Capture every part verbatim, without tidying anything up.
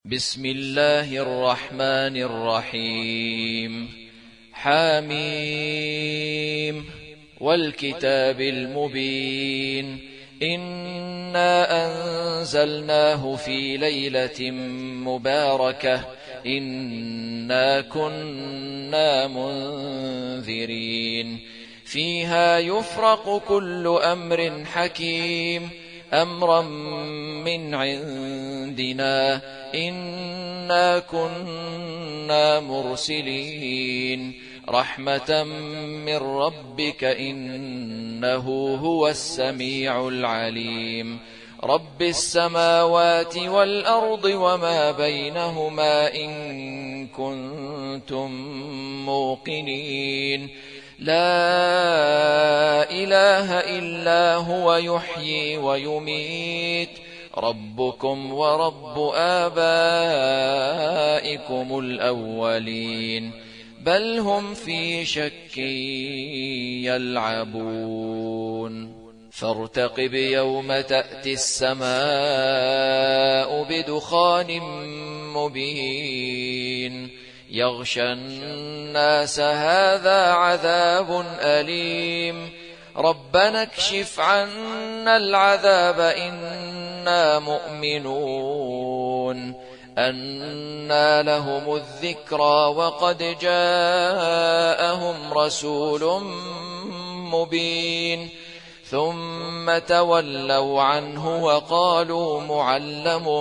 بسم الله الرحمن الرحيم. حاميم والكتاب المبين. إنا أنزلناه في ليلة مباركة إنا كنا منذرين فيها يفرق كل أمر حكيم أمرا من عندنا إنا كنا مرسلين رحمة من ربك إنه هو السميع العليم. رب السماوات والأرض وما بينهما إن كنتم موقنين لا إله إلا هو يحيي ويميت ربكم ورب آبائكم الأولين بل هم في شك يلعبون. فارتقب يوم تأتي السماء بدخان مبين يغشى الناس هذا عذاب أليم ربنا اكشف عنا العذاب إنا مؤمنون. أنى لهم الذكرى وقد جاءهم رسول مبين ثم تولوا عنه وقالوا معلم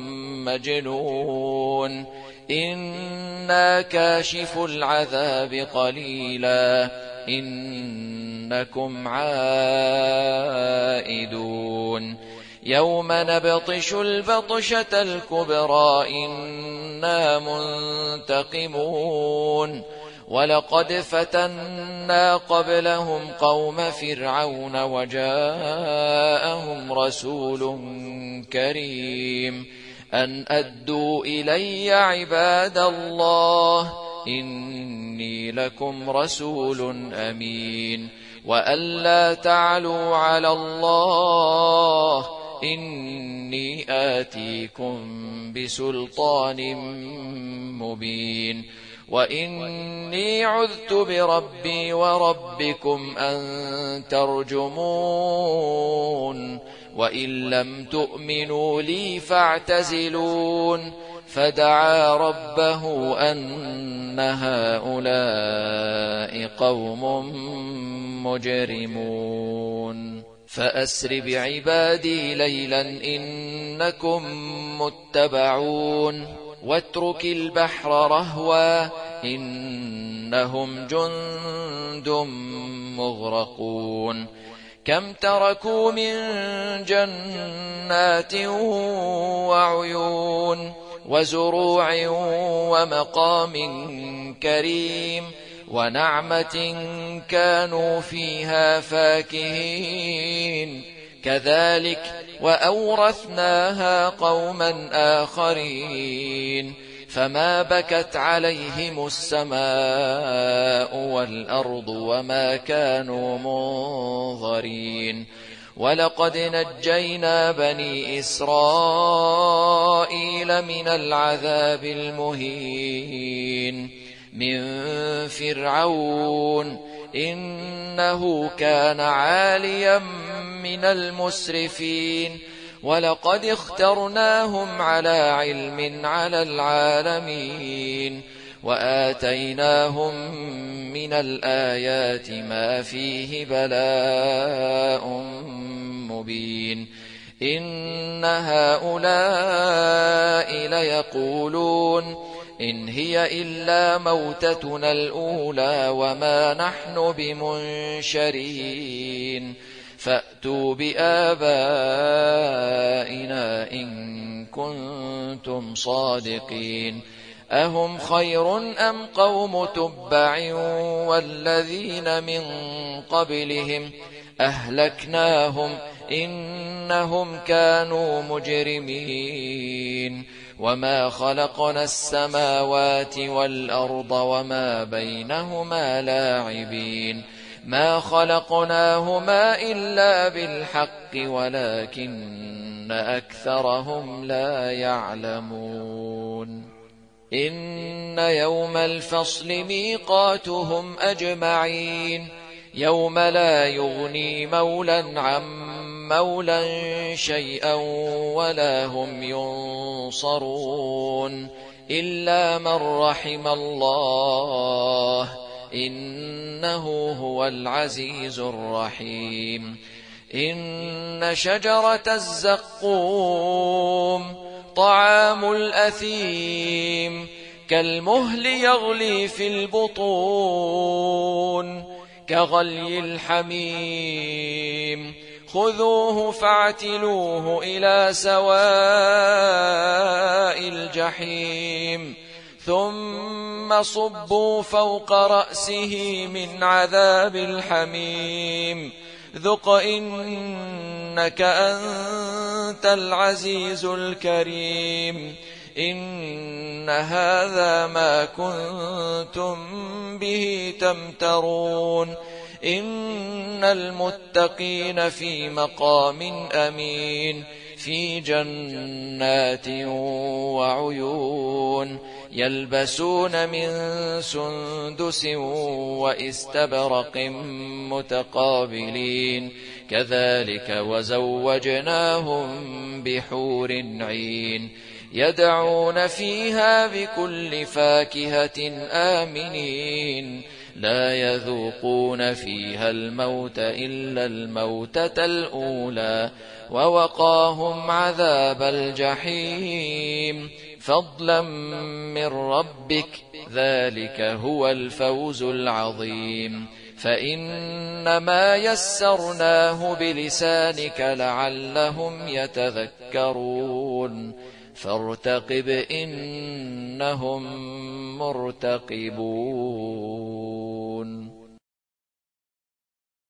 مجنون إنا كاشف العذاب قليلا إنكم عائدون. يوم نبطش البطشة الكبرى إنا منتقمون ولقد فتنا قبلهم قوم فرعون وجاءهم رسول كريم أن أدوا إلي عباد الله إني لكم رسول أمين وأن لا تعلوا على الله إني آتيكم بسلطان مبين وإني عذت بربي وربكم أن ترجمون وإن لم تؤمنوا لي فاعتزلون. فدعا ربه أن هؤلاء قوم مجرمون. فأسر بعبادي ليلا إنكم متبعون واترك البحر رهوا إنهم جند مغرقون. كم تركوا من جنات وعيون وزروع ومقام كريم ونعمة كانوا فيها فاكهين كذلك وأورثناها قوما آخرين فما بكت عليهم السماء والأرض وما كانوا منظرين. ولقد نجينا بني إسرائيل من العذاب المهين من فرعون إنه كان عاليا من المسرفين ولقد اخترناهم على علم على العالمين وآتيناهم من الآيات ما فيه بلاء مبين. إن هؤلاء ليقولون إن هي إلا موتتنا الأولى وما نحن بمنشرين فأتوا بآبائنا إن كنتم صادقين. أهم خير أم قوم تبع والذين من قبلهم أهلكناهم إنهم كانوا مجرمين. وما خلقنا السماوات والأرض وما بينهما لاعبين ما خلقناهما إلا بالحق ولكن أكثرهم لا يعلمون إن يوم الفصل ميقاتهم أجمعين يوم لا يغني مولا عن مولا شيئا ولا هم ينصرون إلا من رحم الله إنه هو العزيز الرحيم إن شجرة الزقوم طعام الأثيم كالمهل يغلي في البطون كغلي الحميم خذوه فاعتلوه إلى سواء الجحيم ثم صبوا فوق رأسه من عذاب الحميم ذق إنك أنت العزيز الكريم إن هذا ما كنتم به تمترون إن المتقين في مقام أمين في جنات وعيون يلبسون من سندس وإستبرق متقابلين كذلك وزوجناهم بحور عين يدعون فيها بكل فاكهة آمنين لا يذوقون فيها الموت إلا الموتة الأولى ووقاهم عذاب الجحيم فضلا من ربك ذلك هو الفوز العظيم فإنما يسرناه بلسانك لعلهم يتذكرون فارتقب إنهم مرتقبون.